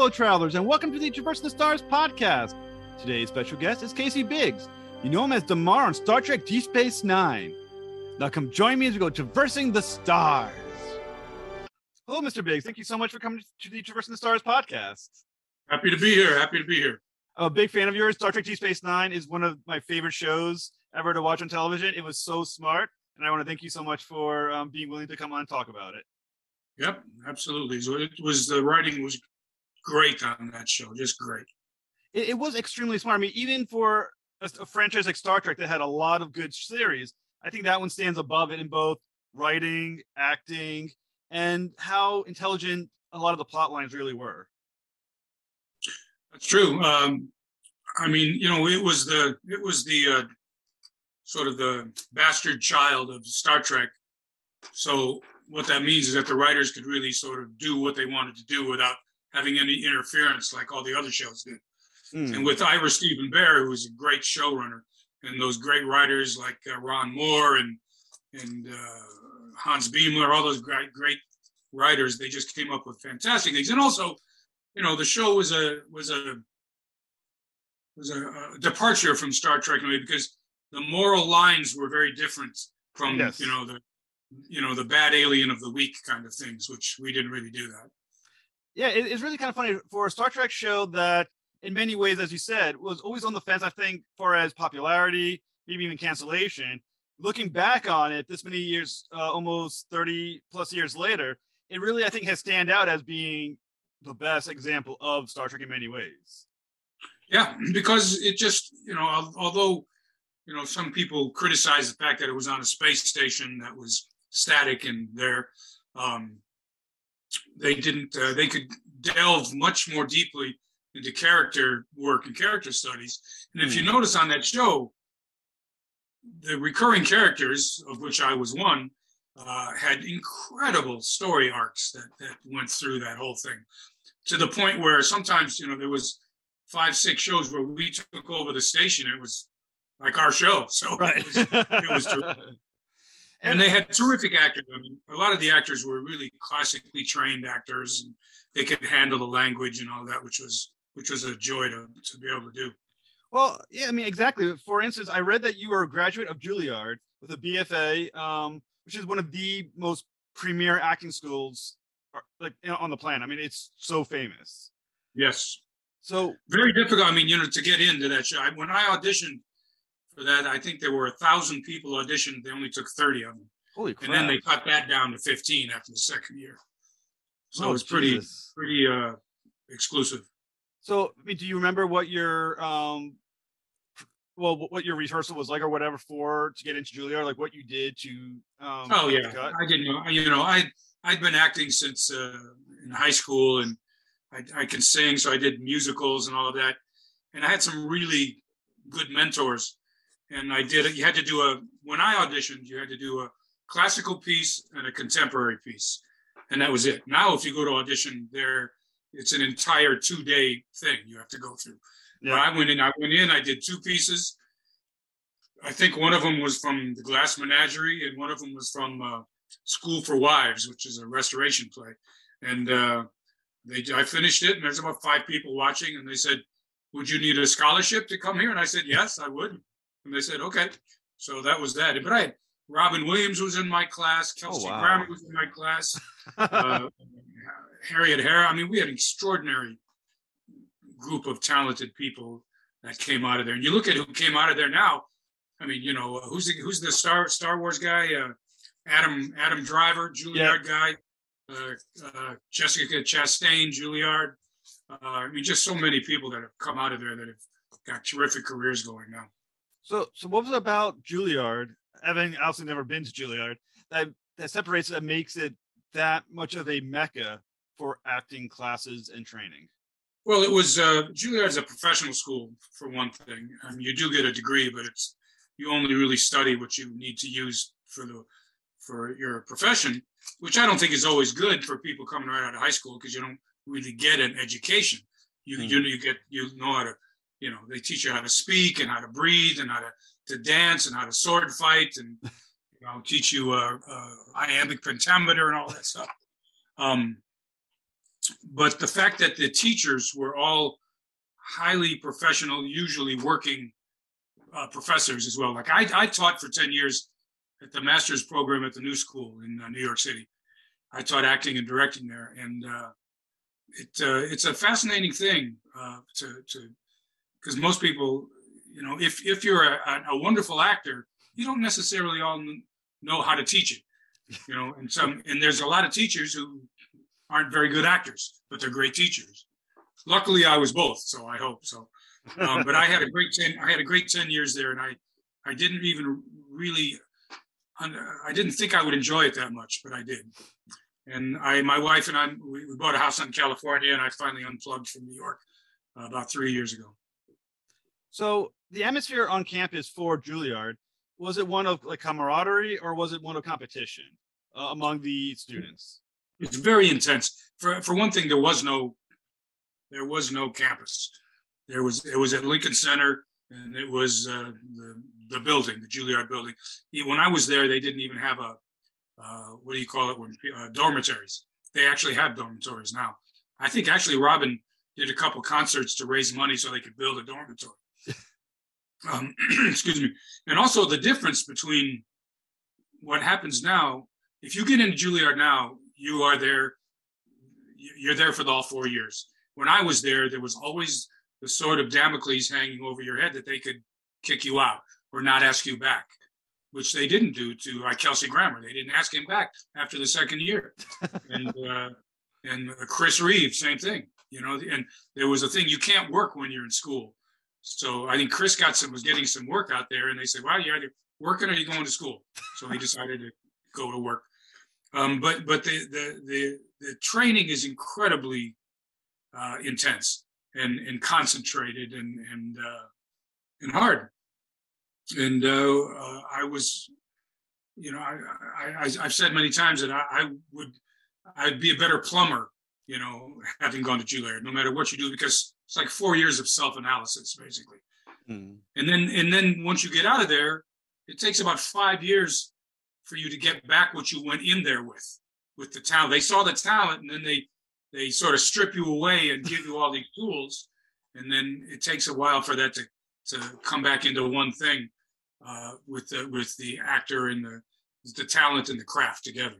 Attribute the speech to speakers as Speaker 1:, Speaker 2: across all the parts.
Speaker 1: fellow travelers, and welcome to the Traversing the Stars podcast. Today's special guest is Casey Biggs. You know him as Damar on Star Trek Deep Space Nine. Now come join me as we go traversing the stars. Hello, Mr. Biggs. Thank you so much for coming to the Traversing the Stars podcast.
Speaker 2: Happy to be here.
Speaker 1: I'm a big fan of yours. Star Trek Deep Space Nine is one of my favorite shows ever to watch on television. It was so smart, and I want to thank you so much for being willing to come on and talk about it.
Speaker 2: Yep, absolutely. So the writing was great on that show, just great.
Speaker 1: It was extremely smart. I mean, even for a franchise like Star Trek that had a lot of good series, I think that one stands above it in both writing, acting, and how intelligent a lot of the plot lines really were.
Speaker 2: That's true. I mean, you know, it was the sort of the bastard child of Star Trek. So what that means is that the writers could really sort of do what they wanted to do without having any interference like all the other shows did. And with Ira Steven Behr, who was a great showrunner, and those great writers like Ron Moore and Hans Beimler, all those great writers, they just came up with fantastic things. And also, you know, the show was a departure from Star Trek in a way, because the moral lines were very different from the bad alien of the week kind of things, which we didn't really do that.
Speaker 1: Yeah, it's really kind of funny for a Star Trek show that, in many ways, as you said, was always on the fence, I think, far as popularity, maybe even cancellation. Looking back on it this many years, almost 30 plus years later, it really, I think, has stand out as being the best example of Star Trek in many ways.
Speaker 2: Yeah, because it just, you know, although, you know, some people criticize the fact that it was on a space station that was static and there, they could delve much more deeply into character work and character studies. And if you notice on that show, the recurring characters, of which I was one, had incredible story arcs that went through that whole thing, to the point where sometimes, you know, there was 5-6 shows where we took over the station. It was like our show. So right. it was terrific. And they had terrific actors. I mean, a lot of the actors were really classically trained actors, and they could handle the language and all that, which was a joy to be able to do.
Speaker 1: Well, yeah, I mean, exactly. For instance, I read that you were a graduate of Juilliard with a BFA, which is one of the most premier acting schools on the planet. I mean, it's so famous.
Speaker 2: Yes.
Speaker 1: So
Speaker 2: very difficult. I mean, you know, to get into that show. When I auditioned for that, I think there were 1,000 people auditioned. They only took 30 of them.
Speaker 1: Holy crap.
Speaker 2: And then they cut that down to 15 after the second year. So it was pretty exclusive.
Speaker 1: So, I mean, do you remember what your what your rehearsal was like, or whatever, to get into Juilliard? Like what you did to?
Speaker 2: Oh yeah, I didn't know. You know, I'd been acting since in high school, and I can sing, so I did musicals and all of that. And I had some really good mentors. And I did it. You had to do when I auditioned, you had to do a classical piece and a contemporary piece. And that was it. Now, if you go to audition there, it's an entire 2-day thing you have to go through. Yeah. But I went in, I did 2 pieces. I think one of them was from The Glass Menagerie, and one of them was from School for Wives, which is a restoration play. And I finished it, and there's about 5 people watching, and they said, "Would you need a scholarship to come here?" And I said, "Yes, I would." And they said, "Okay." So that was that. But I had Robin Williams was in my class. Kelsey Grammer was in my class. Harriet Hara. I mean, we had an extraordinary group of talented people that came out of there. And you look at who came out of there now. I mean, you know, who's the Star Wars guy? Adam Driver, Juilliard guy. Jessica Chastain, Juilliard. I mean, just so many people that have come out of there that have got terrific careers going now.
Speaker 1: So what was it about Juilliard, having obviously never been to Juilliard, that separates it, that makes it that much of a mecca for acting classes and training?
Speaker 2: Well, it was Juilliard's a professional school, for one thing. I mean, you do get a degree, but you only really study what you need to use for your profession, which I don't think is always good for people coming right out of high school, because you don't really get an education. You know how to, you know, they teach you how to speak and how to breathe and how to dance and how to sword fight, and you know, teach you iambic pentameter and all that stuff. but the fact that the teachers were all highly professional, usually working professors as well. Like I taught for 10 years at the master's program at the New School in New York City. I taught acting and directing there, and it's a fascinating thing because most people, if you're a wonderful actor, you don't necessarily all know how to teach it, and there's a lot of teachers who aren't very good actors, but they're great teachers. Luckily, I was both, so I hope so. But I had a great 10 years there, and I didn't even really, I didn't think I would enjoy it that much, but I did. And my wife and I, we bought a house out in California, and I finally unplugged from New York about 3 years ago.
Speaker 1: So the atmosphere on campus for Juilliard, was it one of like camaraderie, or was it one of competition among the students?
Speaker 2: It's very intense. For one thing, there was no campus. It was at Lincoln Center, and it was the building, the Juilliard building. When I was there, they didn't even have what do you call it? Dormitories. They actually have dormitories now. I think actually Robin did a couple concerts to raise money so they could build a dormitory. Excuse me. And also the difference between what happens now, if you get into Juilliard now, you're there for all 4 years. When I was there, there was always the sword of Damocles hanging over your head that they could kick you out or not ask you back, which they didn't do to Kelsey Grammer. They didn't ask him back after the second year. And Chris Reeve, same thing, and there was a thing, you can't work when you're in school. So I think Chris was getting some work out there, and they said, well, you're either working or you're going to school. So he decided to go to work. But the training is incredibly intense and concentrated and hard. And I was, I've said many times that I'd be a better plumber, having gone to Juilliard, no matter what you do, because it's like 4 years of self-analysis, basically. Mm. And then once you get out of there, it takes about 5 years for you to get back what you went in there with the talent. They saw the talent, and then they sort of strip you away and give you all these tools, and then it takes a while for that to come back into one thing with the actor and the talent and the craft together.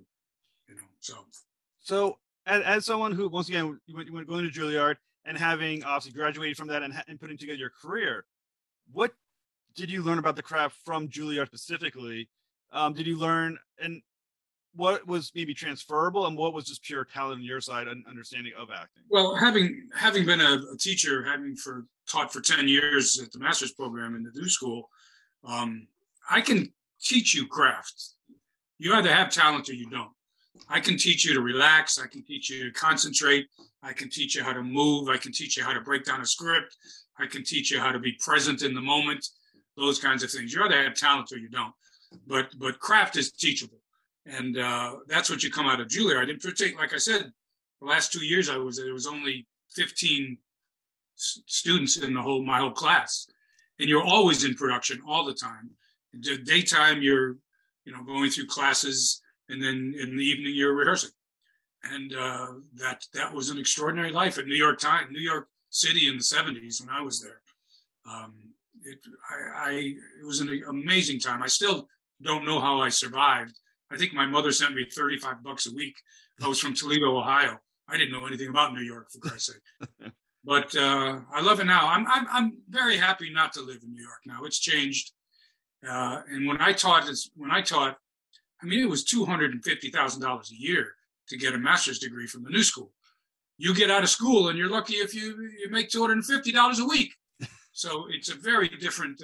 Speaker 1: So as someone who, once again, you went going to Juilliard and having obviously graduated from that and putting together your career, what did you learn about the craft from Juilliard specifically? Did you learn, and what was maybe transferable, and what was just pure talent on your side and understanding of acting?
Speaker 2: Well, having been a teacher, taught for 10 years at the master's program in the New School, I can teach you craft. You either have talent or you don't. I can teach you to relax. I can teach you to concentrate. I can teach you how to move. I can teach you how to break down a script. I can teach you how to be present in the moment, those kinds of things. You either have talent or you don't. But craft is teachable. And that's what you come out of Juilliard. In particular, like I said, the last 2 years there was only 15 students in my whole class. And you're always in production all the time. In the daytime, you're going through classes, and then in the evening you're rehearsing. And that was an extraordinary life at New York City in the 70s when I was there. It was an amazing time. I still don't know how I survived. I think my mother sent me $35 a week. I was from Toledo, Ohio. I didn't know anything about New York, for Christ's sake. But I love it now. I'm very happy not to live in New York now. It's changed. And when I taught, it was $250,000 a year to get a master's degree from the New School. You get out of school and you're lucky if you make $250 a week. So it's a very different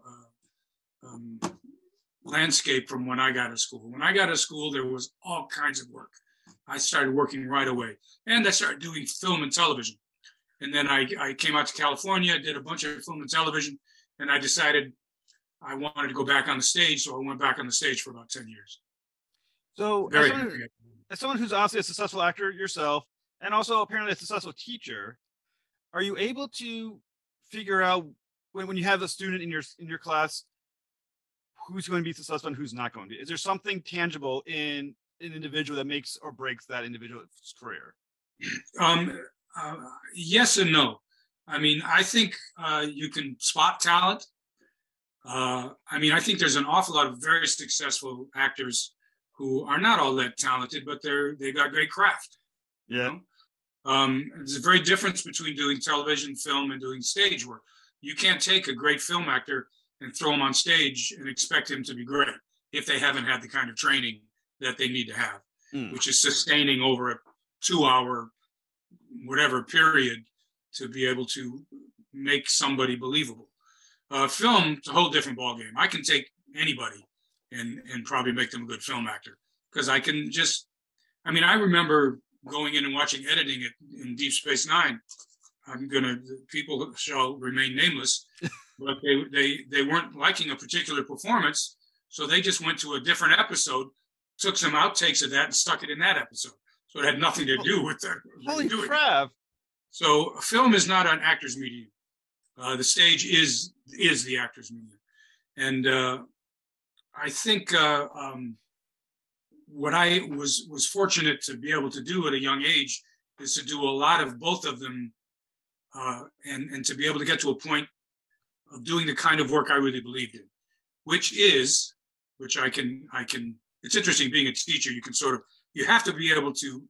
Speaker 2: landscape from when I got to school. When I got to school, there was all kinds of work. I started working right away, and I started doing film and television. And then I came out to California, did a bunch of film and television, and I decided I wanted to go back on the stage. So I went back on the stage for about 10 years.
Speaker 1: So as someone who's obviously a successful actor yourself, and also apparently a successful teacher, are you able to figure out when you have a student in your class who's going to be successful and who's not going to be? Is there something tangible in an individual that makes or breaks that individual's career?
Speaker 2: Um, yes and no. I mean, I think you can spot talent. I mean, I think there's an awful lot of very successful actors who are not all that talented, but they got great craft. You
Speaker 1: Yeah.
Speaker 2: know, there's a very difference between doing television, film, and doing stage work. You can't take a great film actor and throw him on stage and expect him to be great if they haven't had the kind of training that they need to have, which is sustaining over a 2-hour whatever period to be able to make somebody believable. Film, it's a whole different ballgame. I can take anybody and probably make them a good film actor because I can just. I mean, I remember going in and watching editing in Deep Space Nine. People shall remain nameless, but they weren't liking a particular performance, so they just went to a different episode, took some outtakes of that, and stuck it in that episode. So it had nothing to do with that.
Speaker 1: Holy crap!
Speaker 2: So film is not an actor's medium. The stage is the actor's medium, and I think what I was fortunate to be able to do at a young age is to do a lot of both of them, and to be able to get to a point of doing the kind of work I really believed in, which I can. It's interesting being a teacher. You have to be able to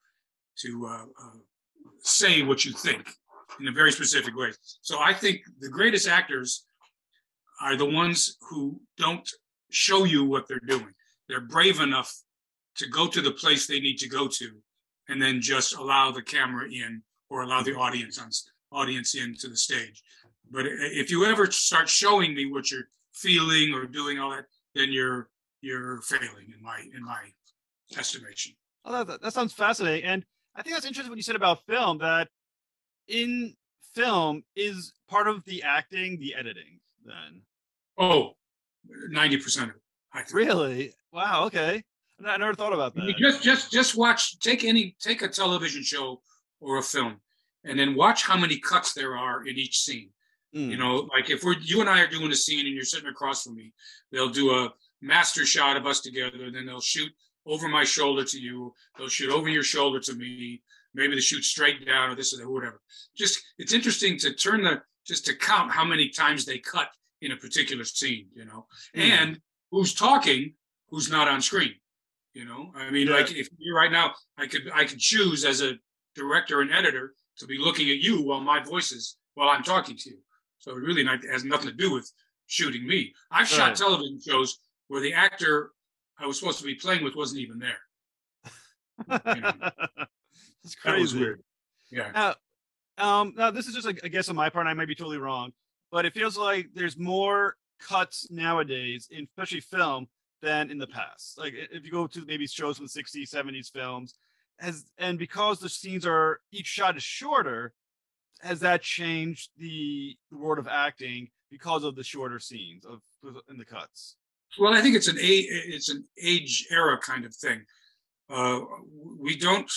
Speaker 2: say what you think in a very specific way. So I think the greatest actors are the ones who don't show you what they're doing. They're brave enough to go to the place they need to go to, and then just allow the camera in or allow the audience into the stage. But if you ever start showing me what you're feeling or doing all that, then you're failing in my estimation.
Speaker 1: Oh, that sounds fascinating. And I think that's interesting what you said about film, that in film is part of the acting, the editing then.
Speaker 2: Oh, 90% of it. I think.
Speaker 1: Really? Wow. Okay. I never thought about that.
Speaker 2: Just watch, take a television show or a film and then watch how many cuts there are in each scene. You know, like if you and I are doing a scene and you're sitting across from me, they'll do a master shot of us together, and then they'll shoot over my shoulder to you. They'll shoot over your shoulder to me. Maybe they shoot straight down or this or that, whatever. It's interesting to to count how many times they cut in a particular scene, you know, and who's talking, who's not on screen, you know. I mean, like if you're right now, I could choose as a director and editor to be looking at you while I'm talking to you. So it really has nothing to do with shooting me. I've shot television shows where the actor I was supposed to be playing with wasn't even there. You know?
Speaker 1: It's crazy.
Speaker 2: That was weird. Yeah.
Speaker 1: Now this is just a guess on my part, and I might be totally wrong, but it feels like there's more cuts nowadays, in especially film, than in the past. Like if you go to maybe shows from the 60s, 70s films, and because the scenes each shot is shorter, has that changed the world of acting because of the shorter scenes in the cuts?
Speaker 2: Well, I think it's an age era kind of thing. We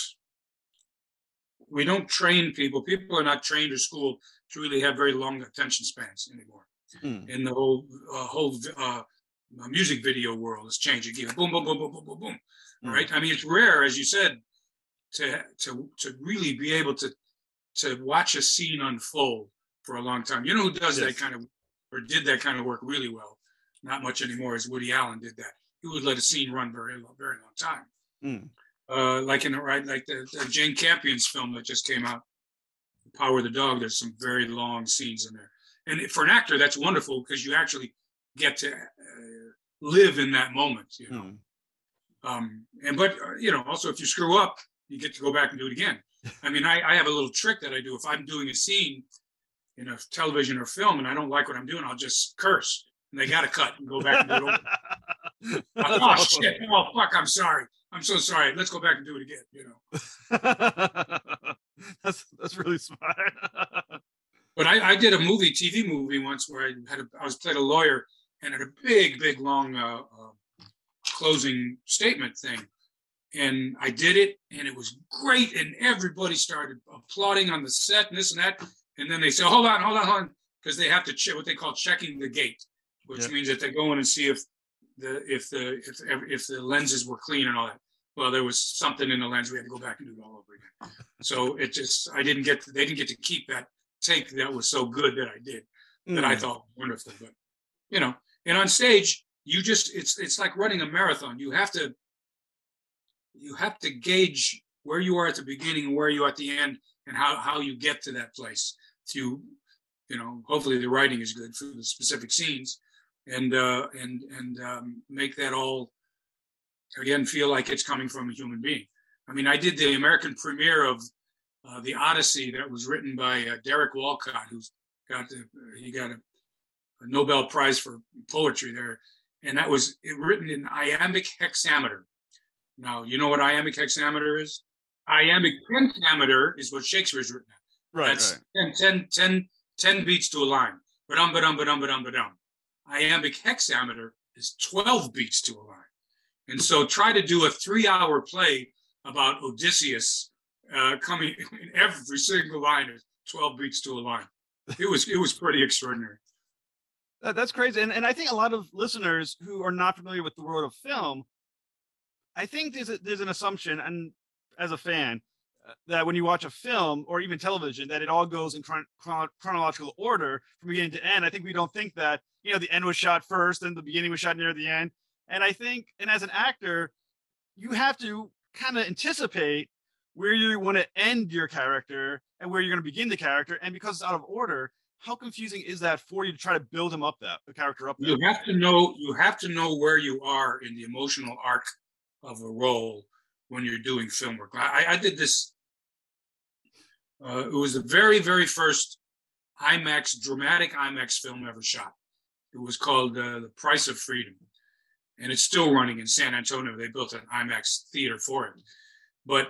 Speaker 2: don't train people. People are not trained or schooled to really have very long attention spans anymore. And the whole music video world is changing. Boom, boom, boom, boom, boom, boom, boom. Right? I mean, it's rare, as you said, to really be able to watch a scene unfold for a long time. You know who does that kind of, or did that kind of work really well? Not much anymore, as Woody Allen did that. He would let a scene run very long time. Like the Jane Campion's film that just came out, Power of the Dog. There's some very long scenes in there, and for an actor, that's wonderful because you actually get to live in that moment. You know, but you know, also if you screw up, you get to go back and do it again. I mean, I have a little trick that I do. If I'm doing a scene in a television or film and I don't like what I'm doing, I'll just curse. And they got to cut and go back and do it over. Oh, shit. Oh, fuck, I'm sorry. I'm so sorry. Let's go back and do it again, you know.
Speaker 1: That's really smart.
Speaker 2: But I did a TV movie once where I was played a lawyer and had a big, long closing statement thing. And I did it, and it was great, and everybody started applauding on the set and this and that. And then they say, hold on, because they have to check what they call checking the gate, which means that they go in and see if the lenses were clean and all that. well, there was something in the lens. We had to go back and do it all over again. So they didn't get to keep that take that was so good that I did, that I thought was wonderful. But, and on stage, it's like running a marathon. You have to gauge where you are at the beginning and where you are at the end, and how you get to that place through, hopefully the writing is good for the specific scenes, and make that all, again, feel like it's coming from a human being. I mean, I did the American premiere of The Odyssey that was written by Derek Walcott, who's got a Nobel Prize for poetry there. And that was written in iambic hexameter. Now, you know what iambic hexameter is? Iambic pentameter is what Shakespeare's written at.
Speaker 1: Right.
Speaker 2: That's 10 beats to a line. Ba-dum, ba-dum, ba-dum, ba-dum, ba-dum. Iambic hexameter is 12 beats to a line. And so try to do a 3-hour play about Odysseus coming in every single line is 12 beats to a line. It was pretty extraordinary.
Speaker 1: That's crazy. And I think a lot of listeners who are not familiar with the world of film, I think there's an assumption, and as a fan, that when you watch a film or even television, that it all goes in chronological order from beginning to end. I think we don't think that, the end was shot first and the beginning was shot near the end. And I think, and as an actor, you have to kind of anticipate where you want to end your character and where you're going to begin the character. And because it's out of order, how confusing is that for you to try to build the character up there?
Speaker 2: You have to know where you are in the emotional arc of a role when you're doing film work. I did this. It was the very, very first dramatic IMAX film ever shot. It was called The Price of Freedom. And it's still running in San Antonio. They built an IMAX theater for it. But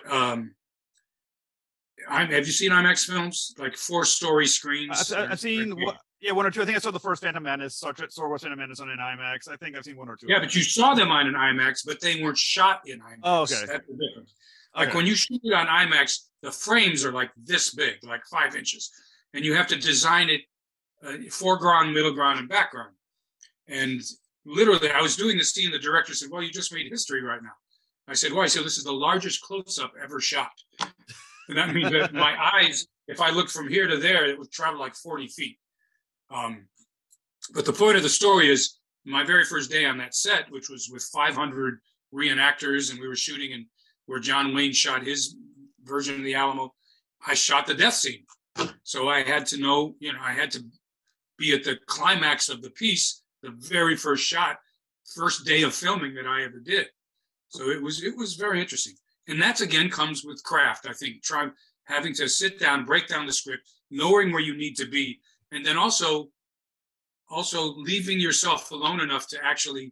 Speaker 2: have you seen IMAX films? Like 4-story screens?
Speaker 1: I've seen one or two. I think I saw the first Phantom Menace, Star Wars Phantom Menace on an IMAX. I think I've seen one or two.
Speaker 2: Yeah, but you saw them on an IMAX, but they weren't shot in IMAX.
Speaker 1: Oh, okay.
Speaker 2: That's the difference. Like when you shoot it on IMAX, the frames are like this big, like 5 inches. And you have to design it foreground, middle ground, and background. And literally, I was doing the scene. The director said, "Well, you just made history right now." I said, "Why?" He said, "This is the largest close-up ever shot." And that means that my eyes, if I looked from here to there, it would travel like 40 feet. But the point of the story is my very first day on that set, which was with 500 reenactors, and we were shooting in where John Wayne shot his version of the Alamo. I shot the death scene. So I had to know, I had to be at the climax of the piece, the very first shot, first day of filming that I ever did. So it was very interesting. And that again comes with craft. I think having to sit down, break down the script, knowing where you need to be, and then also leaving yourself alone enough to actually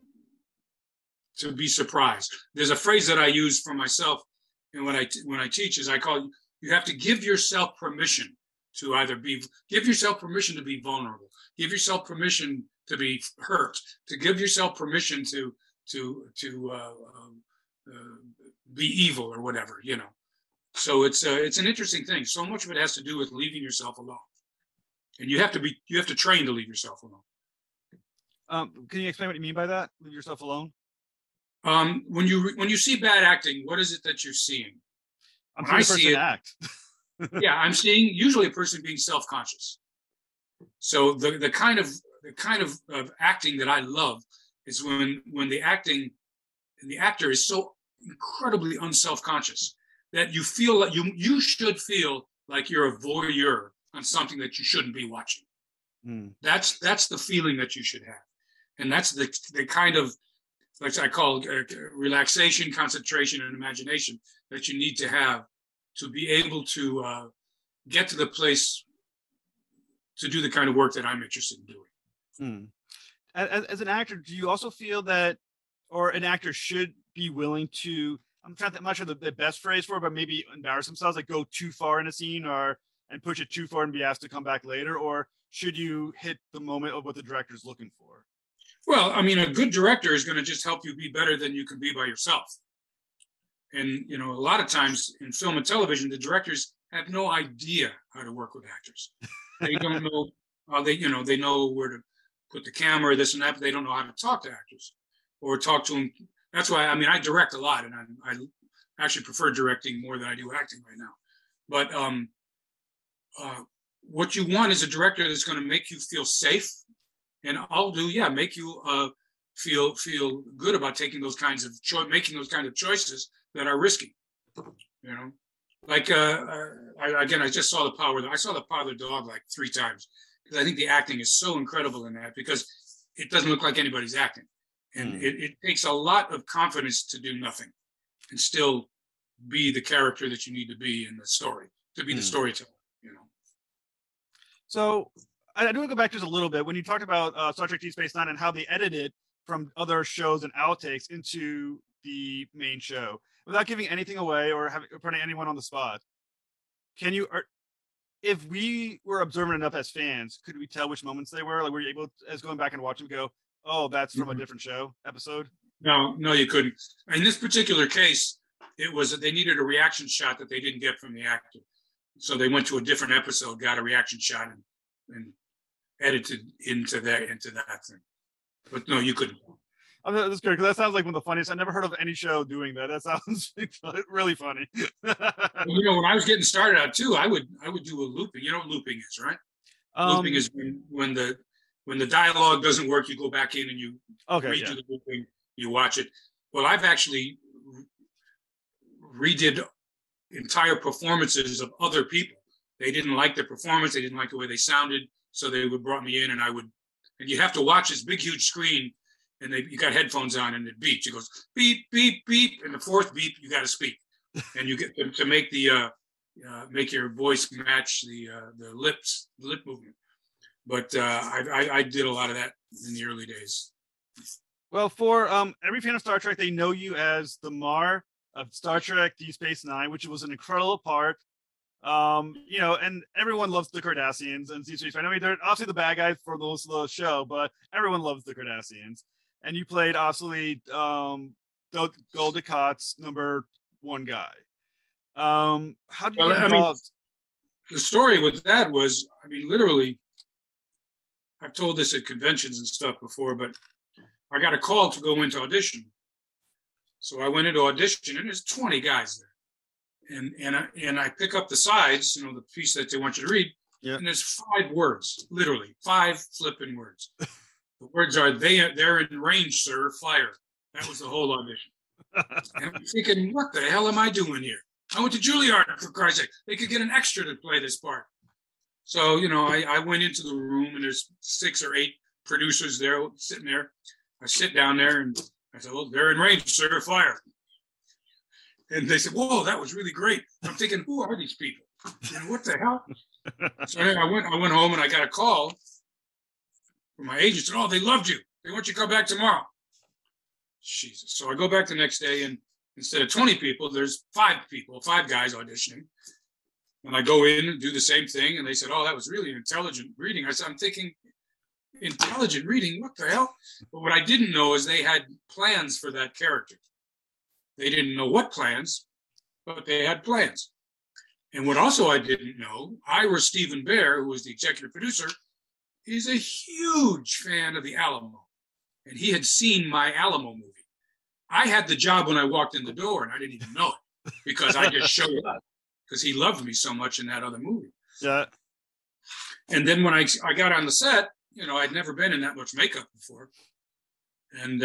Speaker 2: to be surprised. There's a phrase that I use for myself, and when I teach is I call it, you have to give yourself permission to give yourself permission to be vulnerable, give yourself permission to be hurt, to give yourself permission to be evil or whatever, So it's an interesting thing. So much of it has to do with leaving yourself alone, and you have to train to leave yourself alone.
Speaker 1: Can you explain what you mean by that? Leave yourself alone.
Speaker 2: When you see bad acting, what is it that you're seeing?
Speaker 1: I see it, act.
Speaker 2: Yeah, I'm seeing usually a person being self-conscious. So the kind of acting that I love is when the actor is so incredibly unself-conscious that you feel like you should feel like you're a voyeur on something that you shouldn't be watching. That's the feeling that you should have, and that's the kind of, like I call relaxation, concentration, and imagination that you need to have to be able to get to the place to do the kind of work that I'm interested in doing.
Speaker 1: As an actor, do you also feel that, or an actor should be willing to, I'm not sure the best phrase for it, but maybe embarrass themselves, like go too far in a scene and push it too far and be asked to come back later? Or should you hit the moment of what the director's looking for?
Speaker 2: Well, I mean, a good director is going to just help you be better than you can be by yourself. And, a lot of times in film and television, the directors have no idea how to work with actors. They don't know how they know where to put the camera, this and that, but they don't know how to talk to actors or talk to them that's why, I mean, I direct a lot, and I actually prefer directing more than I do acting right now. But what you want is a director that's going to make you feel safe, and make you feel good about taking those kinds of making those kinds of choices that are risky. You know, like I just saw I saw The Power of the Dog like 3 times because I think the acting is so incredible in that, because it doesn't look like anybody's acting, and it takes a lot of confidence to do nothing and still be the character that you need to be in the story, to be the storyteller. You know.
Speaker 1: So I do want to go back just a little bit when you talked about Star Trek Deep Space Nine and how they edited from other shows and outtakes into the main show without giving anything away or putting anyone on the spot. Can you, if we were observant enough as fans, could we tell which moments they were? Like, were you able, as going back and watching, go, oh, that's from a different show episode?
Speaker 2: No, you couldn't. In this particular case, it was that they needed a reaction shot that they didn't get from the actor. So they went to a different episode, got a reaction shot, and edited into that thing. But no, you couldn't.
Speaker 1: I mean, that's good, because that sounds like one of the funniest. I never heard of any show doing that. That sounds really funny.
Speaker 2: Well, when I was getting started out too, I would do a looping. You know what looping is, right? Looping is when the dialogue doesn't work, you go back in and you redo the looping, you watch it. Well, I've actually redid entire performances of other people. They didn't like the performance, they didn't like the way they sounded, so they would brought me in, and you have to watch this big huge screen, and you got headphones on, and it beeps. It goes beep beep beep, and the 4th beep you got to speak, and you get to make the make your voice match the lip movement. But I did a lot of that in the early days.
Speaker 1: Well, for every fan of Star Trek, they know you as the Mar of Star Trek Deep Space Nine, which was an incredible part. And everyone loves the Cardassians and Deep Space Nine. I mean, they're obviously the bad guys for the show, but everyone loves the Cardassians. And you played obviously Gul Dukat's number 1 guy. How did you get involved?
Speaker 2: The story with that was, I mean, literally, I've told this at conventions and stuff before, but I got a call to go into audition. So I went into audition, and there's 20 guys there. And I pick up the sides, the piece that they want you to read, and there's 5 words, literally 5 flipping words. The words are, they're in range, sir, fire. That was the whole audition. And I'm thinking, what the hell am I doing here? I went to Juilliard, for Christ's sake. They could get an extra to play this part. So, I went into the room, and there's 6 or 8 producers there sitting there. I sit down there, and I said, well, they're in range, sir, fire. And they said, whoa, that was really great. I'm thinking, who are these people? What the hell? So I went home, and I got a call from my agent. Said, oh, they loved you. They want you to come back tomorrow. Jesus. So I go back the next day, and instead of 20 people, there's 5 guys auditioning. And I go in and do the same thing. And they said, oh, that was really an intelligent reading. I said, I'm thinking, intelligent reading? What the hell? But what I didn't know is they had plans for that character. They didn't know what plans, but they had plans. And what also I didn't know, Ira Stephen Bear, who was the executive producer, is a huge fan of the Alamo. And he had seen my Alamo movie. I had the job when I walked in the door, and I didn't even know it because I just showed up because he loved me so much in that other movie.
Speaker 1: Yeah.
Speaker 2: And then when I got on the set, I'd never been in that much makeup before. And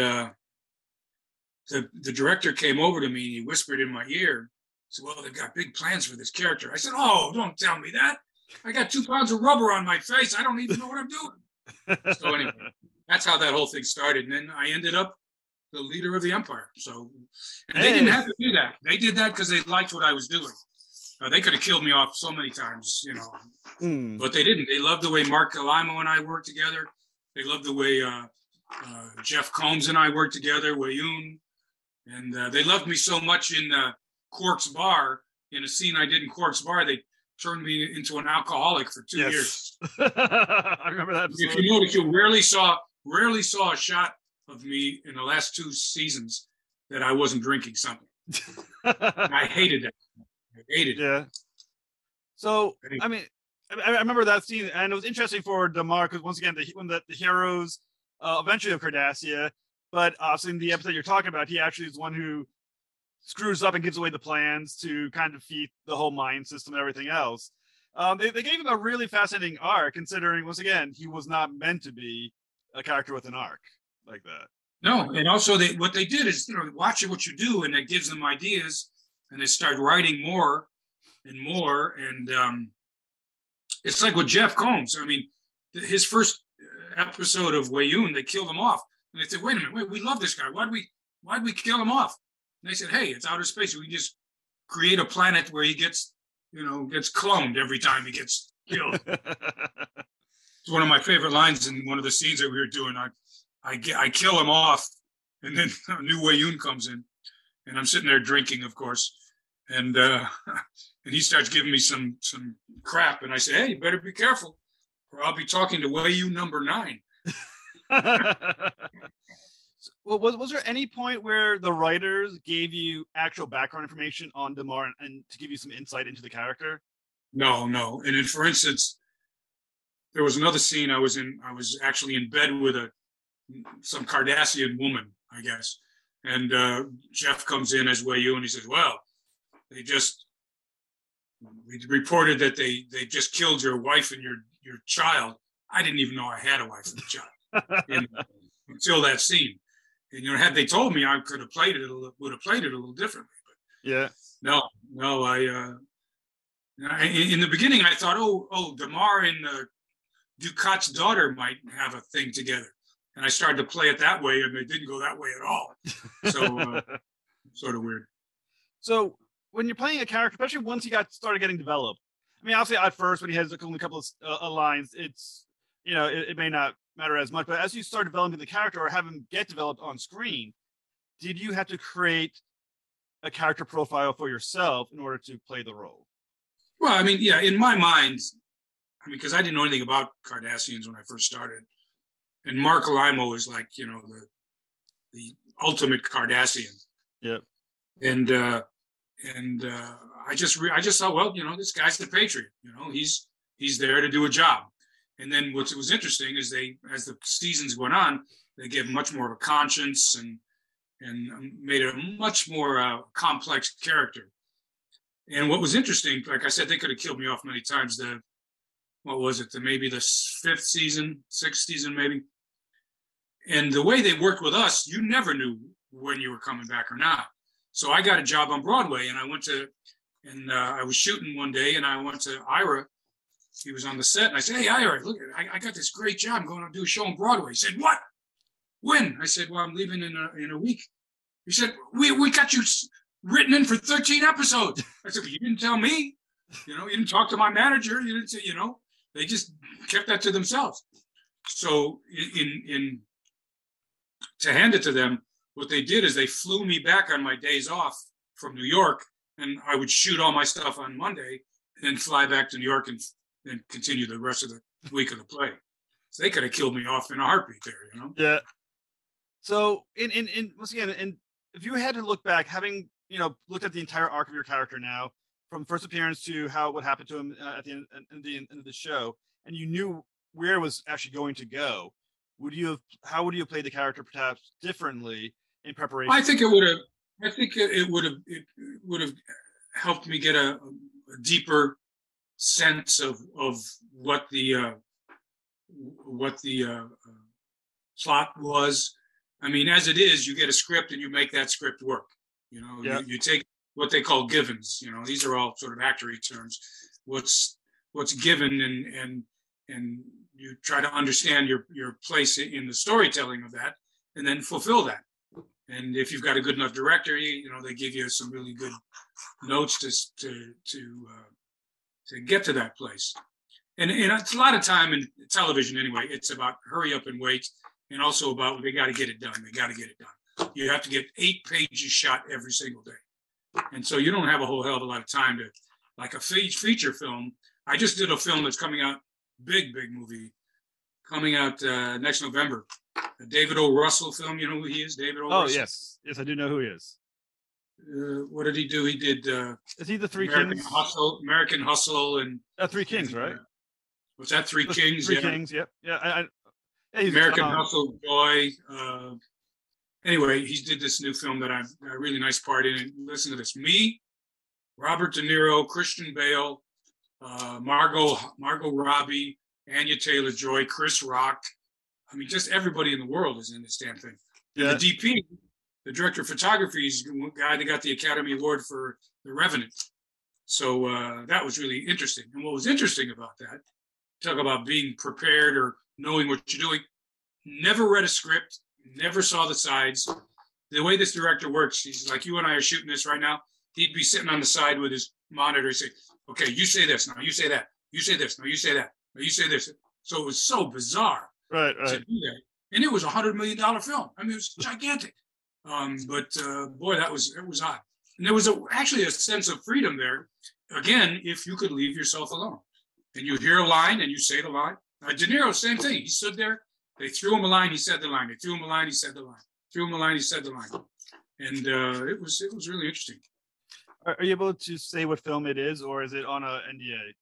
Speaker 2: the director came over to me, and he whispered in my ear, said, well, they've got big plans for this character. I said, oh, don't tell me that. I got 2 pounds of rubber on my face. I don't even know what I'm doing. So anyway, that's how that whole thing started. And then I ended up the leader of the Empire. So they didn't have to do that. They did that because they liked what I was doing. They could have killed me off so many times, but they didn't. They loved the way Mark Alimo and I worked together. They loved the way Jeff Combs and I worked together, Wayoon. And they loved me so much in Quark's Bar. In a scene I did in Quark's Bar, they turned me into an alcoholic for 2 years.
Speaker 1: I remember that episode.
Speaker 2: If you notice, you rarely saw a shot of me in the last 2 seasons that I wasn't drinking something. I hated that. I hated it.
Speaker 1: Yeah. So, I mean, I remember that scene, and it was interesting for Damar because once again, when the heroes eventually of Cardassia, But obviously in the episode you're talking about, he actually is one who screws up and gives away the plans to kind of defeat the whole mine system and everything else. They gave him a really fascinating arc, considering, once again, he was not meant to be a character with an arc like that.
Speaker 2: No, and also what they did is, watch what you do, and it gives them ideas, and they start writing more and more. And it's like with Jeff Combs. I mean, his first episode of Weyoun, they killed him off, and they said, "Wait a minute, we love this guy. Why'd we kill him off?" And they said, "Hey, it's outer space. We just create a planet where he gets cloned every time he gets killed." It's one of my favorite lines in one of the scenes that we were doing. I kill him off, and then a new Weyoun comes in, and I'm sitting there drinking, of course, and he starts giving me some crap, and I say, "Hey, you better be careful, or I'll be talking to Weyoun number 9."
Speaker 1: Well, was there any point where the writers gave you actual background information on Damar and to give you some insight into the character?
Speaker 2: No. And then, for instance, there was another scene I was in. I was actually in bed with some Cardassian woman, I guess. And Jeff comes in as Weyoun, and he says, "Well, we reported that they just killed your wife and your child." I didn't even know I had a wife and a child until that scene. And had they told me, I would have played it a little differently. But
Speaker 1: yeah,
Speaker 2: no. In the beginning, I thought, oh, Damar and Ducat's daughter might have a thing together. And I started to play it that way, and it didn't go that way at all. So, sort of weird.
Speaker 1: So, when you're playing a character, especially once he started getting developed, I mean, obviously at first when he has only a couple of lines, it's it may not matter as much. But as you start developing the character or have him get developed on screen, did you have to create a character profile for yourself in order to play the role?
Speaker 2: Well, I mean, yeah, in my mind, because I didn't know anything about Cardassians when I first started. And Marc Alaimo is like, the ultimate Cardassian.
Speaker 1: Yep.
Speaker 2: And I just thought, well, this guy's the Patriot. He's there to do a job. And then what was interesting is as the seasons went on, they gave much more of a conscience and made it a much more complex character. And what was interesting, like I said, they could have killed me off many times. Maybe the 5th season, 6th season, maybe. And the way they worked with us, you never knew when you were coming back or not. So I got a job on Broadway, and I was shooting one day, and I went to Ira. He was on the set, and I said, "Hey, Ira, look, I got this great job. I'm going to do a show on Broadway." He said, "What? When?" I said, "Well, I'm leaving in a week." He said, "We got you written in for 13 episodes." I said, "But you didn't tell me. You didn't talk to my manager. You didn't say, They just kept that to themselves." So to hand it to them, what they did is they flew me back on my days off from New York, and I would shoot all my stuff on Monday, and then fly back to New York and continue the rest of the week of the play. So they could have killed me off in a heartbeat there,
Speaker 1: Yeah. So once again, and if you had to look back, having looked at the entire arc of your character now, from first appearance to what happened to him at the end of the show, and you knew where it was actually going to go, how would you have played the character perhaps differently in preparation?
Speaker 2: I think it would have. I think it would have helped me get a deeper sense of what the plot was. I mean, as it is, you get a script and you make that script work. You take what they call givens. These are all sort of actory terms. What's given and you try to understand your place in the storytelling of that, and then fulfill that. And if you've got a good enough director, they give you some really good notes to get to that place. And it's a lot of time in television anyway. It's about hurry up and wait, and also about they got to get it done. They got to get it done. You have to get 8 pages shot every single day, and so you don't have a whole hell of a lot of time to, like a feature film. I just did a film that's coming out, big movie, coming out next November. A David O. Russell film. You know who he is? David O. Russell.
Speaker 1: Oh, yes, I do know who he is.
Speaker 2: What did he do? He did.
Speaker 1: Is he the Three
Speaker 2: American
Speaker 1: Kings?
Speaker 2: American Hustle, and
Speaker 1: Three Kings, right?
Speaker 2: Was that Three Kings?
Speaker 1: Three Kings. Yep. Yeah.
Speaker 2: American Hustle, Joy. anyway, he did this new film that I got a really nice part in. And listen to this: me, Robert De Niro, Christian Bale, Margot Robbie, Anya Taylor-Joy, Chris Rock. I mean, just everybody in the world is in this damn thing. And the DP, the director of photography, is the guy that got the Academy Award for The Revenant. So that was really interesting. And what was interesting about that, talk about being prepared or knowing what you're doing, never read a script, never saw the sides. The way this director works, he's like, you and I are shooting this right now. He'd be sitting on the side with his monitor and say, okay, you say this, now you say that. You say this, now you say that. Now you say this. So it was so bizarre
Speaker 1: to do
Speaker 2: that. And it was $100 million film. I mean, it was gigantic. But boy, it was odd. And there was actually a sense of freedom there. Again, if you could leave yourself alone. And you hear a line and you say the line. De Niro, same thing. He stood there. They threw him a line. He said the line. They threw him a line. He said the line. Threw him a line. He said the line. And it was really interesting.
Speaker 1: Are you able to say what film it is, or is it on a NDA?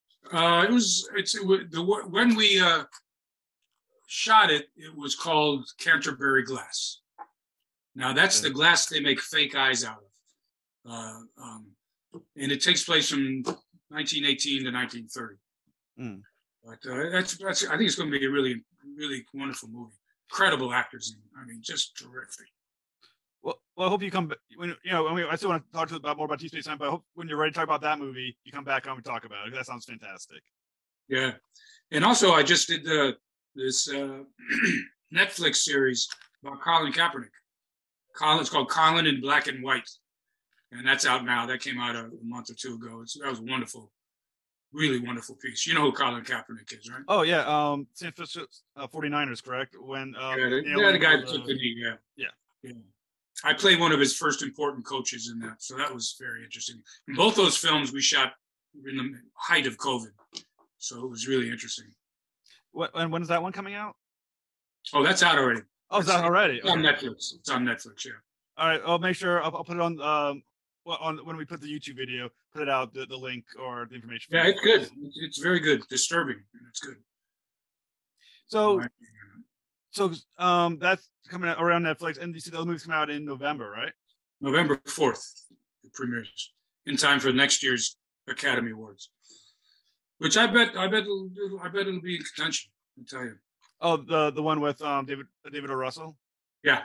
Speaker 2: When we shot it, it was called Canterbury Glass. Now that's the glass they make fake eyes out of. And it takes place from 1918 to 1930. But that's I think it's going to be a really, really wonderful movie. Incredible actors. I mean, just terrific.
Speaker 1: Well, I hope you come back. I still want to talk about more about Deep Space Nine, but I hope when you're ready to talk about that movie, you come back on and talk about it. That sounds fantastic.
Speaker 2: Yeah, and also I just did this Netflix series about Colin Kaepernick. It's called Colin in Black and White, and that's out now. That came out a month or two ago. That was wonderful, really wonderful piece. You know who Colin Kaepernick is, right?
Speaker 1: Oh yeah, San Francisco 49ers, correct? When
Speaker 2: the guy that took the knee. Yeah. I played one of his first important coaches in that, so that was very interesting. And both those films we shot in the height of COVID, so it was really interesting.
Speaker 1: And when is that one coming out?
Speaker 2: Oh, that's out already.
Speaker 1: Oh, is that already?
Speaker 2: It's on Netflix. It's on Netflix. Yeah.
Speaker 1: All right, I'll make sure I'll put it on when we put the YouTube video, put it out the link or the information.
Speaker 2: Yeah, it's good. It's very good. Disturbing. It's good.
Speaker 1: So that's coming out around Netflix, and you see those movies come out in November, right?
Speaker 2: November 4th, it premieres in time for next year's Academy Awards, which I bet it'll be in contention. I'll tell you.
Speaker 1: Oh, the one with David O. Russell.
Speaker 2: Yeah.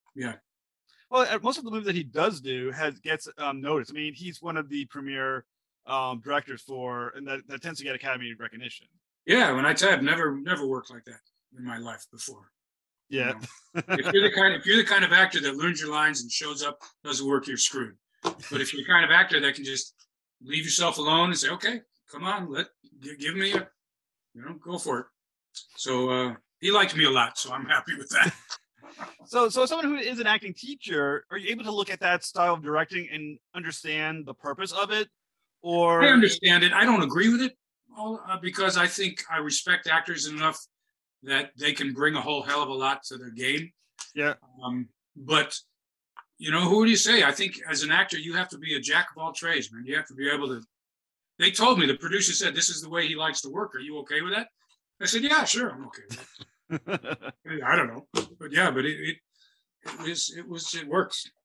Speaker 1: Well, most of the movies that he does do gets noticed. I mean, he's one of the premier directors and that tends to get Academy recognition.
Speaker 2: Yeah, when I tell you, I've never worked like that in my life before.
Speaker 1: Yeah.
Speaker 2: If you're the kind of actor that learns your lines and shows up, doesn't work, you're screwed. But if you're the kind of actor that can just leave yourself alone and say, okay, come on, give me go for it. So he liked me a lot, so I'm happy with that.
Speaker 1: So someone who is an acting teacher, are you able to look at that style of directing and understand the purpose of it? Or
Speaker 2: I understand it. I don't agree with it because I think I respect actors enough that they can bring a whole hell of a lot to their game.
Speaker 1: Yeah.
Speaker 2: But who do you say? I think as an actor, you have to be a jack of all trades, man. You have to be able to. They told me, the producer said, this is the way he likes to work. Are you okay with that? I said, yeah, sure, I'm okay with that. I don't know, but yeah, but it works.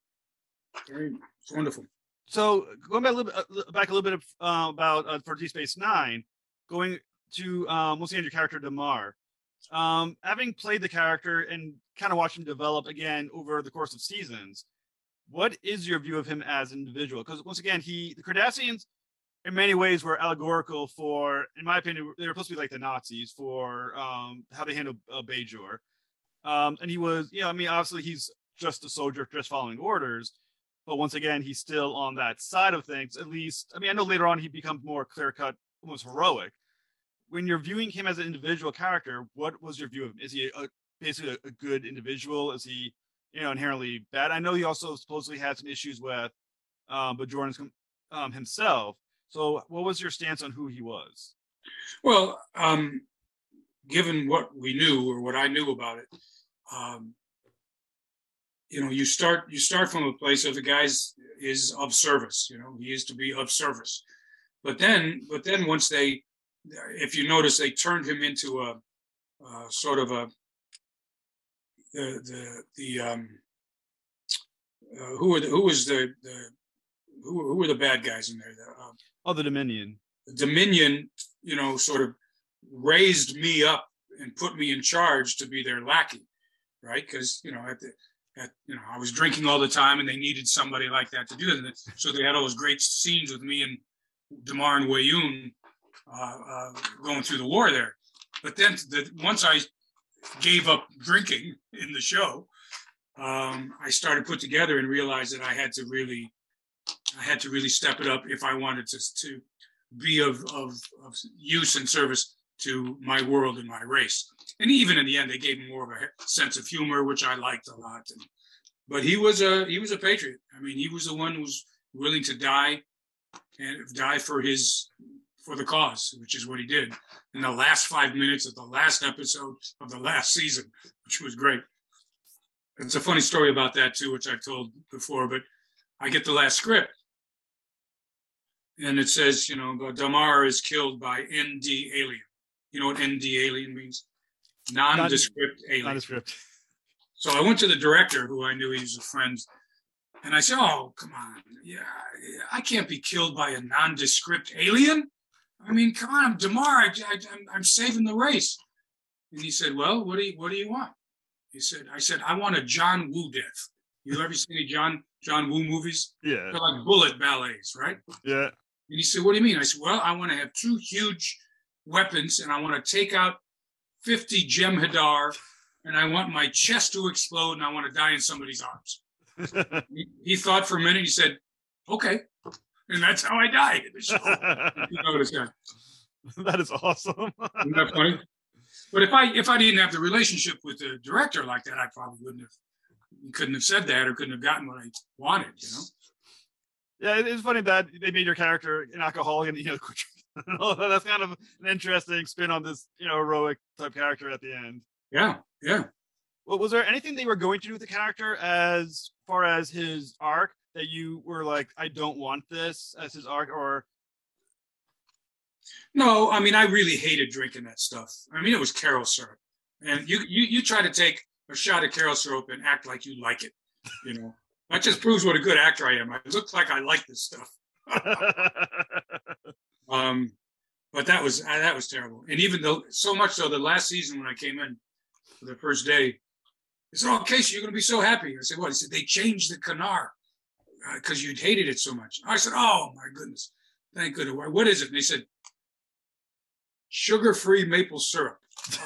Speaker 2: It's wonderful.
Speaker 1: So going back a little bit about for Deep Space Nine, going to mostly on your character Damar. Having played the character and kind of watched him develop again over the course of seasons, what is your view of him as an individual? Because once again, the Cardassians in many ways were allegorical for, in my opinion, they were supposed to be like the Nazis for how they handled Bajor. And he was, obviously he's just a soldier just following orders, but once again, he's still on that side of things. At least, I know later on he becomes more clear-cut, almost heroic. When you're viewing him as an individual character, what was your view of him? Is he basically a good individual? Is he, inherently bad? I know he also supposedly had some issues with Bajorans himself. So what was your stance on who he was?
Speaker 2: Well, given what we knew or what I knew about it, you start from a place of the guy is of service. He is to be of service. But then once if you notice, they turned him into a sort of who were the bad guys in there?
Speaker 1: The Dominion.
Speaker 2: The Dominion, sort of raised me up and put me in charge to be their lackey, right? Because I was drinking all the time, and they needed somebody like that to do it. So they had all those great scenes with me and Damar and Weyoun going through the war there. But then once I gave up drinking in the show, I started to put together and realized that I had to really step it up if I wanted to be of use and service to my world and my race. And even in the end, they gave me more of a sense of humor, which I liked a lot. But he was a patriot. I mean, he was the one who was willing to die for the cause, which is what he did in the last 5 minutes of the last episode of the last season, which was great. It's a funny story about that too, which I've told before, but I get the last script and it says, Damar is killed by ND alien. You know what ND alien means? Nondescript alien.
Speaker 1: Nondescript.
Speaker 2: So I went to the director, who I knew he was a friend, and I said, "Oh, come on, yeah, I can't be killed by a nondescript alien. I mean, come on, Damar, I'm saving the race." And he said, "Well, what do you want?" I said, "I want a John Woo death. You ever seen any John Woo movies?
Speaker 1: Yeah.
Speaker 2: They're like bullet ballets, right?"
Speaker 1: Yeah.
Speaker 2: And he said, "What do you mean?" I said, "Well, I want to have 2 huge weapons, and I want to take out 50 Jem'Hadar, and I want my chest to explode, and I want to die in somebody's arms." He thought for a minute. He said, "Okay," and that's how I died in the show. You notice that?
Speaker 1: That is awesome.
Speaker 2: Isn't that funny? But if I didn't have the relationship with the director like that, I probably couldn't have said that or couldn't have gotten what I wanted.
Speaker 1: Yeah, it's funny that they made your character an alcoholic and that's kind of an interesting spin on this heroic type character at the end.
Speaker 2: Yeah.
Speaker 1: Well, was there anything they were going to do with the character as far as his arc that you were like, I don't want this as his arc, or?
Speaker 2: No, I mean, I really hated drinking that stuff. I mean, it was Karo syrup, and you try to take a shot of Karo syrup and act like you like it. That just proves what a good actor I am. I look like I like this stuff. But that was terrible. And even though so much so, the last season when I came in for the first day, they said, "Oh, Casey, you're going to be so happy." I said, "What?" He said, "They changed the Kanar because you'd hated it so much." I said, "Oh my goodness, thank goodness. What is it?" And they said, "Sugar-free maple syrup."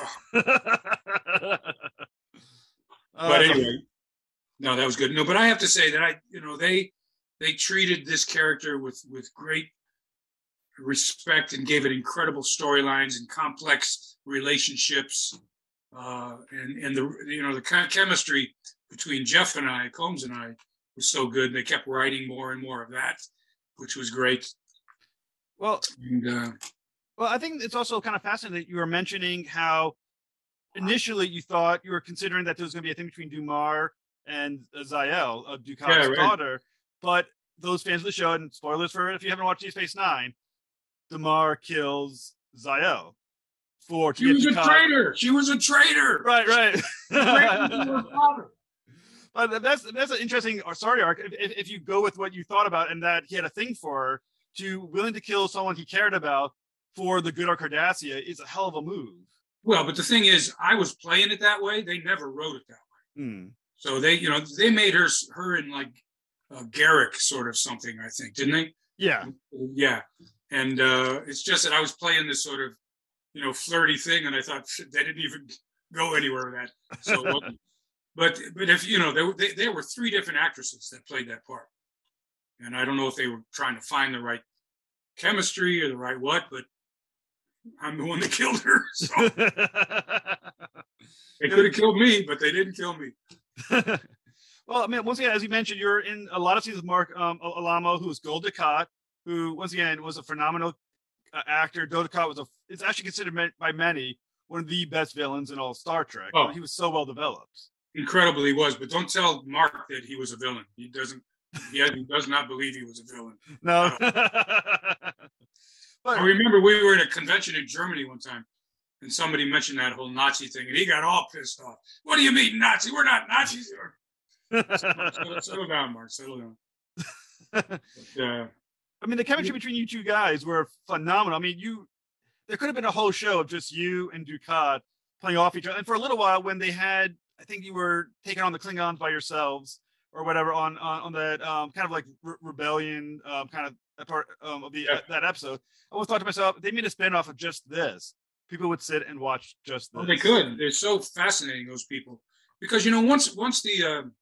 Speaker 2: But anyway, no, that was good. No, but I have to say that they treated this character with great respect and gave it incredible storylines and complex relationships, and the chemistry between Jeff and I, Combs and I, was so good. They kept writing more and more of that, which was great.
Speaker 1: Well, I think it's also kind of fascinating that you were mentioning how initially you thought you were considering that there was going to be a thing between Damar and Ziyal, Dukat's daughter, but those fans of the show, and spoilers for if you haven't watched Deep Space Nine, Damar kills Ziyal.
Speaker 2: She was a traitor. She was a traitor.
Speaker 1: Right. But that's an interesting story arc. If you go with what you thought about, and that he had a thing for her, to willing to kill someone he cared about for the good of Cardassia is a hell of a move.
Speaker 2: Well, but the thing is, I was playing it that way. They never wrote it that way. So they made her in like Garrick sort of something, I think, didn't they?
Speaker 1: Yeah.
Speaker 2: And it's just that I was playing this sort of, flirty thing, and I thought they didn't even go anywhere with that. So, but if there were 3 different actresses that played that part, and I don't know if they were trying to find the right chemistry or the right what, but I'm the one that killed her. So. They could have killed me, but they didn't kill me.
Speaker 1: Well, I mean, once again, as you mentioned, you're in a lot of scenes with Marc Alaimo, who is Gul Dukat, who, once again, was a phenomenal actor. Gul Dukat is actually considered by many one of the best villains in all Star Trek.
Speaker 2: Oh.
Speaker 1: He was so well developed.
Speaker 2: Incredible he was, but don't tell Mark that he was a villain. He does not believe he was a villain.
Speaker 1: No.
Speaker 2: But I remember we were at a convention in Germany one time, and somebody mentioned that whole Nazi thing, and he got all pissed off. What do you mean Nazi? We're not Nazis. Settle down, Mark. Settle down. But,
Speaker 1: I mean, the chemistry between you two guys were phenomenal. I mean, there could have been a whole show of just you and Dukat playing off each other. And for a little while, when they had, I think you were taking on the Klingons by yourselves or whatever on that kind of like rebellion kind of part of that episode. I always thought to myself, they made a spinoff of just this. People would sit and watch just this.
Speaker 2: Oh, they could. They're so fascinating, those people, because once the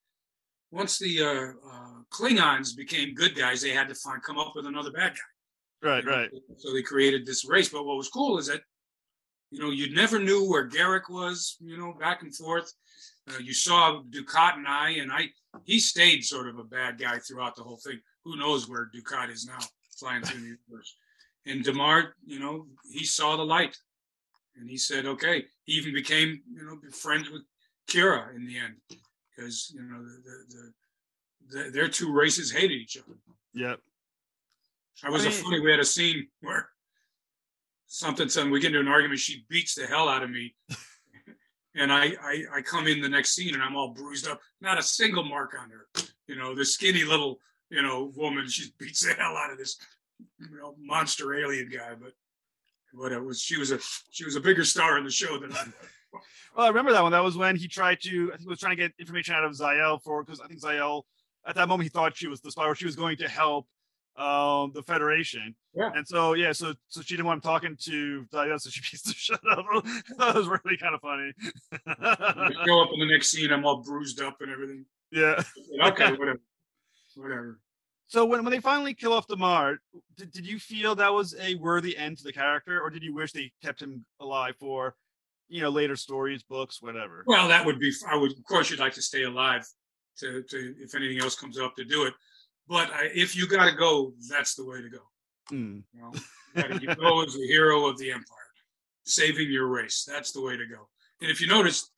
Speaker 2: Klingons became good guys, they had to come up with another bad guy.
Speaker 1: Right.
Speaker 2: So they created this race. But what was cool is that, you never knew where Garak was, back and forth. You saw Dukat and he stayed sort of a bad guy throughout the whole thing. Who knows where Dukat is now, flying through the universe. And Damar, he saw the light. And he said, okay. He even became, friends with Kira in the end. Because, their two races hated each other.
Speaker 1: Yep.
Speaker 2: Funny, we had a scene where we get into an argument, she beats the hell out of me. And I come in the next scene and I'm all bruised up, not a single mark on her. The skinny little, woman, she beats the hell out of this, monster alien guy. But whatever, she was a bigger star in the show than I was.
Speaker 1: Well, I remember that one. That was when he tried to get information out of Zayel because I think Zayel, at that moment, he thought she was the spy, or she was going to help the Federation.
Speaker 2: Yeah.
Speaker 1: And so she didn't want him talking to Zayel, so she beats the shit out of him. That was really kind of funny.
Speaker 2: I show up in the next scene, I'm all bruised up and everything.
Speaker 1: Yeah.
Speaker 2: Okay, whatever.
Speaker 1: So when they finally kill off Damar, did you feel that was a worthy end to the character, or did you wish they kept him alive for later stories, books, whatever?
Speaker 2: Well, that would be, of course, you'd like to stay alive to if anything else comes up to do it. But if you got to go, that's the way to go.
Speaker 1: Mm.
Speaker 2: You go as the hero of the Empire, saving your race. That's the way to go. And if you notice,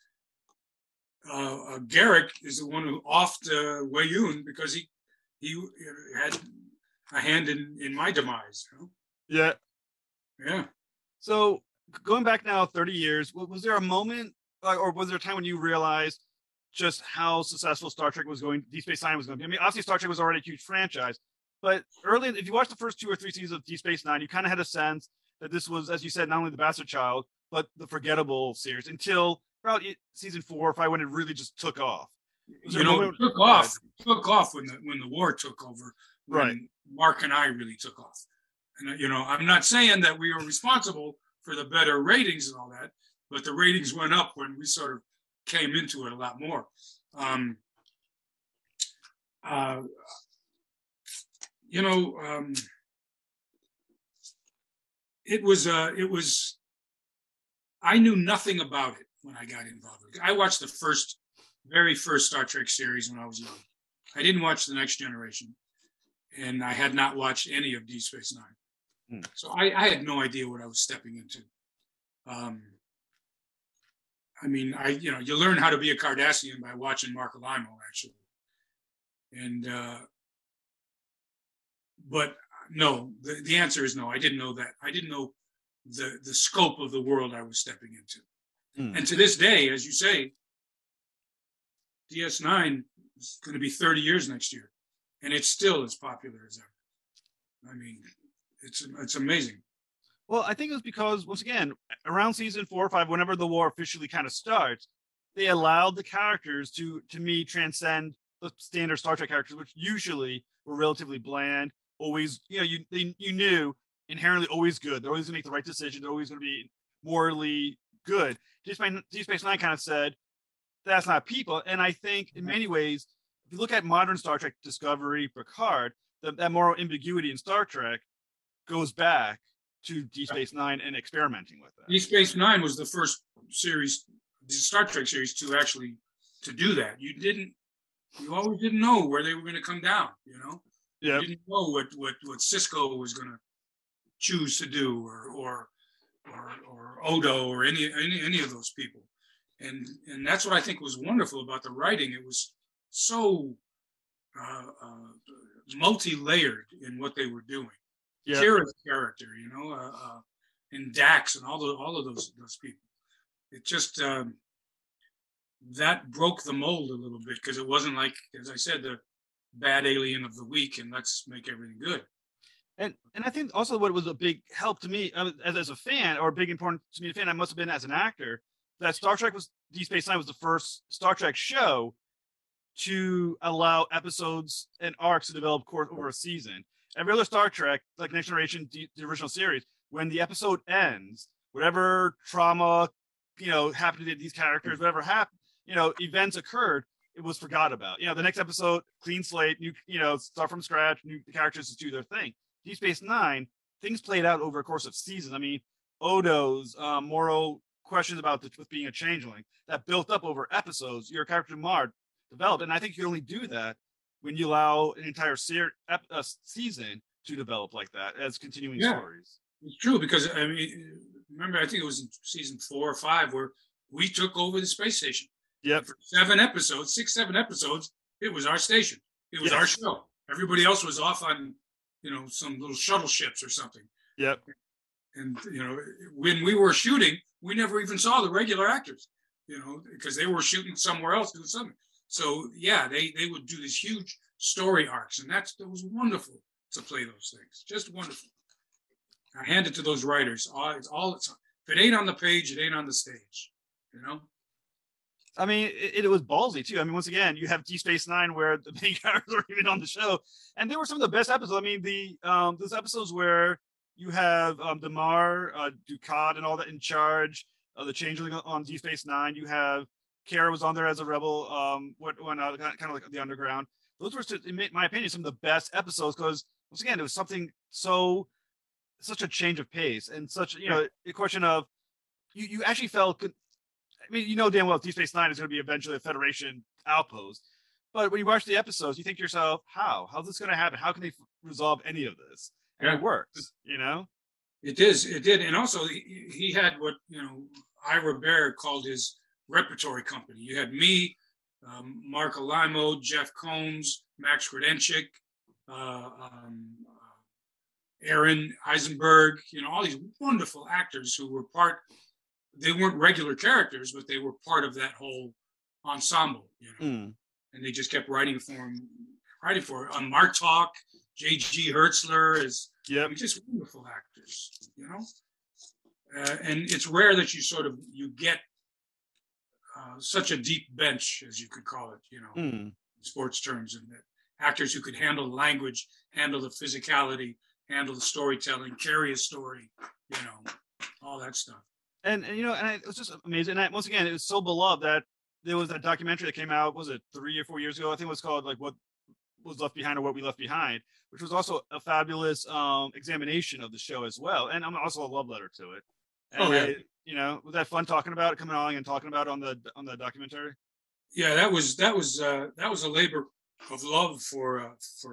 Speaker 2: Garak is the one who offed Weyoun because he had a hand in my demise.
Speaker 1: Yeah.
Speaker 2: Yeah.
Speaker 1: So going back now 30 years, was there a moment or was there a time when you realized just how successful Star Trek was going, Deep Space Nine was going to be? I mean, obviously Star Trek was already a huge franchise, but early, if you watched the first 2 or 3 seasons of Deep Space Nine, you kind of had a sense that this was, as you said, not only the Bastard Child, but the forgettable series until probably season 4 or 5 when it really just took off.
Speaker 2: It took off when the war took over.
Speaker 1: Right.
Speaker 2: Mark and I really took off. And, I'm not saying that we were responsible for the better ratings and all that, but the ratings went up when we sort of came into it a lot more. It was, I knew nothing about it when I got involved. I watched the very first Star Trek series when I was young. I didn't watch The Next Generation, and I had not watched any of Deep Space Nine. So I had no idea what I was stepping into. You learn how to be a Cardassian by watching Marc Alaimo, actually. And, but no, the answer is no. I didn't know that. I didn't know the scope of the world I was stepping into. And to this day, as you say, DS9 is going to be 30 years next year, and it's still as popular as ever. I mean, it's amazing.
Speaker 1: Well, I think it was because, once again, around season 4 or 5, whenever the war officially kind of starts, they allowed the characters to me, transcend the standard Star Trek characters, which usually were relatively bland, always, you knew inherently always good. They're always going to make the right decision. They're always going to be morally good. Deep Space Nine kind of said, that's not people. And I think in many ways, if you look at modern Star Trek, Discovery, Picard, that moral ambiguity in Star Trek goes back to Deep Space Nine and experimenting with that.
Speaker 2: Deep Space Nine was the first series, the Star Trek series, to do that. You always didn't know where they were going to come down.
Speaker 1: Yeah.
Speaker 2: You didn't know what Cisco was going to choose to do, or Odo, or any of those people. And that's what I think was wonderful about the writing. It was so multi-layered in what they were doing. Yeah. Kira's character, and Dax and all of those people. It just that broke the mold a little bit, because it wasn't like, as I said, the bad alien of the week and let's make everything good.
Speaker 1: And I think also what was a big help to me as a fan, or big important to me as a fan, I must have been as an actor, that Star Trek was Deep Space Nine was the first Star Trek show to allow episodes and arcs to develop course over a season. Every other Star Trek, like Next Generation, the original series, when the episode ends, whatever trauma, happened to these characters, whatever happened, events occurred, it was forgot about. The next episode, clean slate, new, start from scratch, new characters to do their thing. Deep Space Nine, things played out over a course of seasons. I mean, Odo's moral questions about with being a changeling that built up over episodes. Your character Marr developed, and I think you only do that when you allow an entire season to develop like that as continuing stories.
Speaker 2: It's true, because I mean, remember, I think it was in season 4 or 5 where we took over the space station.
Speaker 1: Yep.
Speaker 2: For 7 episodes, it was our station. It was our show. Everybody else was off on, some little shuttle ships or something.
Speaker 1: Yep.
Speaker 2: And, when we were shooting, we never even saw the regular actors, because they were shooting somewhere else doing something. So, yeah, they would do these huge story arcs, and that was wonderful to play those things. Just wonderful. I hand it to those writers. If it ain't on the page, it ain't on the stage,
Speaker 1: I mean, it was ballsy too. I mean, once again, you have Deep Space Nine where the main characters are even on the show, and they were some of the best episodes. I mean, those episodes where you have Damar, Dukat, and all that in charge of the Changeling on Deep Space Nine. You have Kara was on there as a rebel. Kind of like the underground. Those were, in my opinion, some of the best episodes, because once again, it was something such a change of pace and such a question of you actually felt. I mean, damn well Deep Space Nine is going to be eventually a Federation outpost. But when you watch the episodes, you think to yourself, how's this going to happen? How can they resolve any of this? And it works,
Speaker 2: It did. And also he had what, Ira Bear called his repertory company. You had me, Mark Alimo, Jeff Combs, Max Kredenchik, Aaron Eisenberg, all these wonderful actors who were they weren't regular characters, but they were part of that whole ensemble, And they just kept writing for Martok, J.G. Hertzler just wonderful actors, and it's rare that you get such a deep bench, as you could call it, in sports terms, and that actors who could handle language, handle the physicality, handle the storytelling, carry a story, all that stuff.
Speaker 1: And it was just amazing. And once again, it was so beloved that there was that documentary that came out, was it 3 or 4 years ago? I think it was called like What Was Left Behind or What We Left Behind, which was also a fabulous examination of the show as well. And I'm also a love letter to it. And was that fun talking about it, coming on and talking about it on the documentary?
Speaker 2: Yeah, that was a labor of love for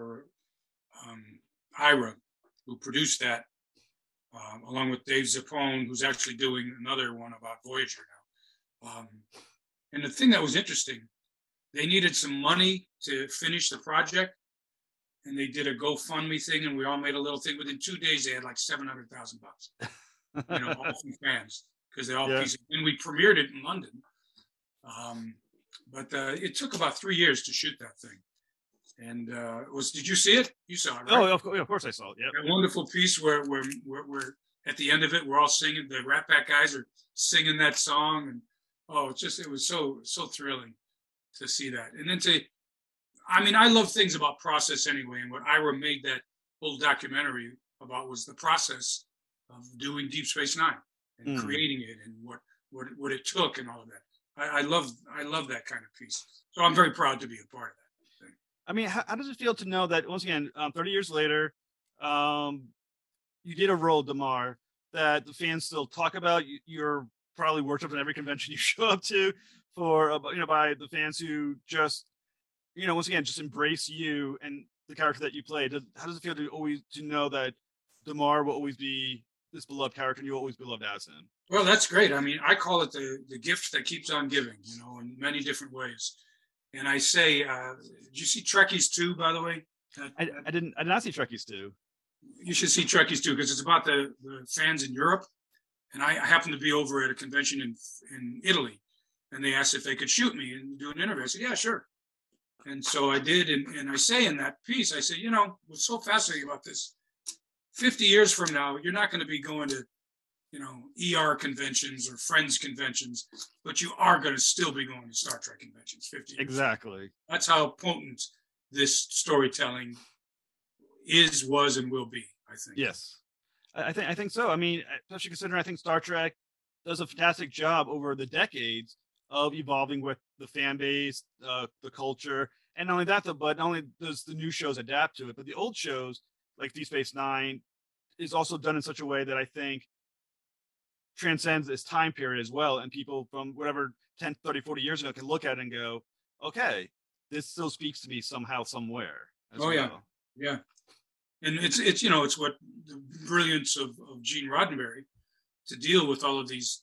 Speaker 2: Ira, who produced that. Along with Dave Zappone, who's actually doing another one about Voyager now. And the thing that was interesting, they needed some money to finish the project, and they did a GoFundMe thing, and we all made a little thing. Within 2 days, they had like $700,000, all from fans, because they all pieces. And we premiered it in London. But it took about 3 years to shoot that thing. And did you see it? You saw it, right?
Speaker 1: Oh, of course I saw it. Yeah,
Speaker 2: that wonderful piece where at the end of it, we're all singing. The Rat Pack guys are singing that song, and it was so thrilling to see that. And then I love things about process anyway. And what Ira made that whole documentary about was the process of doing Deep Space Nine and creating it, and what it took, and all of that. I love that kind of piece. So I'm very proud to be a part of that.
Speaker 1: I mean, how does it feel to know that, once again, 30 years later, you did a role, Damar, that the fans still talk about? You're probably worshiped at every convention you show up to by the fans who just, once again, just embrace you and the character that you play. How does it feel to know that Damar will always be this beloved character and you'll always be loved as him?
Speaker 2: Well, that's great. I mean, I call it the gift that keeps on giving, in many different ways. And I say, did you see Trekkies 2, by the way?
Speaker 1: I did not see Trekkies 2.
Speaker 2: You should see Trekkies 2, because it's about the fans in Europe And I happened to be over at a convention in Italy, and they asked if they could shoot me and do an interview. I said, yeah, sure. And so I did. And I say in that piece, I said, what's so fascinating about this, 50 years from now, you're not going to be going to, ER conventions or Friends conventions, but you are going to still be going to Star Trek conventions 50 years.
Speaker 1: Exactly.
Speaker 2: That's how potent this storytelling was, and will be, I think.
Speaker 1: Yes. I think so. I mean, especially considering I think Star Trek does a fantastic job over the decades of evolving with the fan base, the culture, and not only that, but not only does the new shows adapt to it, but the old shows like Deep Space Nine is also done in such a way that I think transcends this time period as well. And people from whatever 10, 30, 40 years ago can look at it and go, okay, this still speaks to me somehow, somewhere.
Speaker 2: Yeah. And it's what the brilliance of Gene Roddenberry to deal with all of these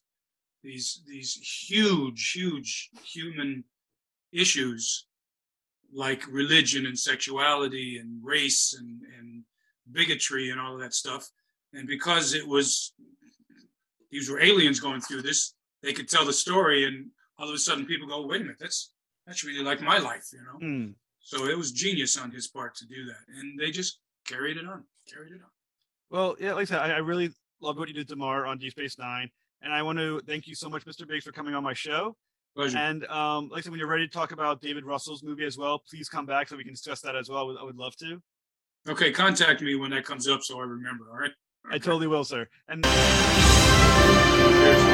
Speaker 2: huge human issues like religion and sexuality and race and bigotry and all of that stuff. And because these were aliens going through this, they could tell the story, and all of a sudden people go, wait a minute, that's really like my life, So it was genius on his part to do that. And they just carried it on.
Speaker 1: Well, yeah, like I said, I really loved what you did, Damar, on Deep Space Nine. And I want to thank you so much, Mr. Biggs, for coming on my show.
Speaker 2: Pleasure.
Speaker 1: And like I said, when you're ready to talk about David Russell's movie as well, please come back so we can discuss that as well. I would love to.
Speaker 2: Okay, contact me when that comes up so I remember, all right?
Speaker 1: I totally will, sir. And